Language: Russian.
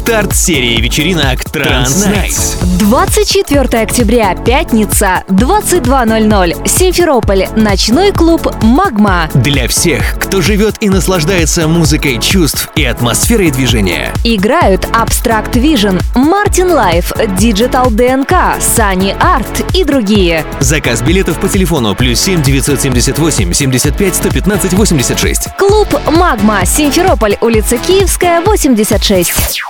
Старт серии вечеринок Транс Найтс. 24 октября, пятница, 22:00. Симферополь. Ночной клуб «Магма». Для всех, кто живет и наслаждается музыкой чувств и атмосферой движения. Играют Abstract Vision, Martin Life, Digital DNK, Sunny Art и другие. Заказ билетов по телефону +7 978 75 115 86. Клуб «Магма», Симферополь, улица Киевская, 86.